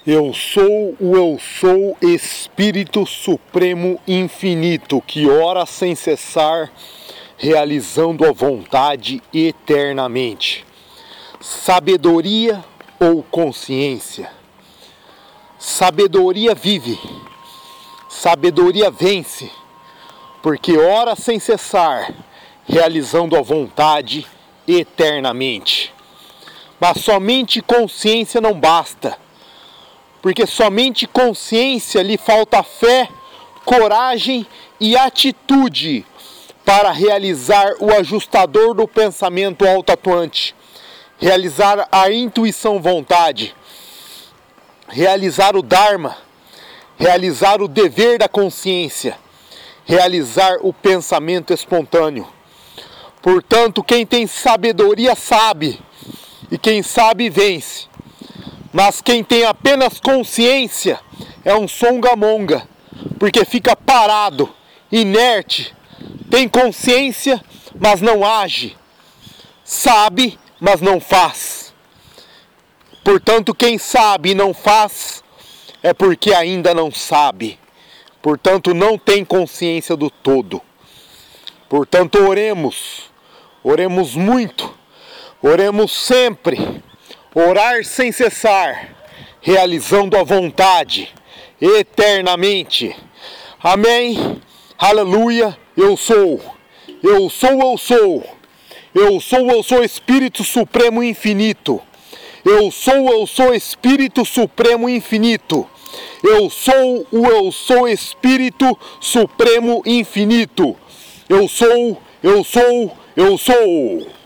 Eu sou o Eu Sou, Espírito Supremo Infinito, que ora sem cessar, realizando a vontade eternamente. Sabedoria ou consciência? Sabedoria vive, sabedoria vence, porque ora sem cessar, realizando a vontade eternamente. Mas somente consciência não basta, porque somente consciência lhe falta fé, coragem e atitude para realizar o ajustador do pensamento auto-atuante, realizar a intuição vontade, realizar o Dharma, realizar o dever da consciência, realizar o pensamento espontâneo. Portanto, quem tem sabedoria sabe, e quem sabe vence. Mas quem tem apenas consciência é um songamonga, porque fica parado, inerte, tem consciência, mas não age, sabe, mas não faz. Portanto, quem sabe e não faz é porque ainda não sabe. Portanto, não tem consciência do todo. Portanto, oremos muito, oremos sempre. Orar sem cessar, realizando a vontade, eternamente. Amém, aleluia, eu sou. Eu sou, eu sou. Eu sou, eu sou Espírito Supremo Infinito. Eu sou Espírito Supremo Infinito. Eu sou Espírito Supremo Infinito. Eu sou, eu sou.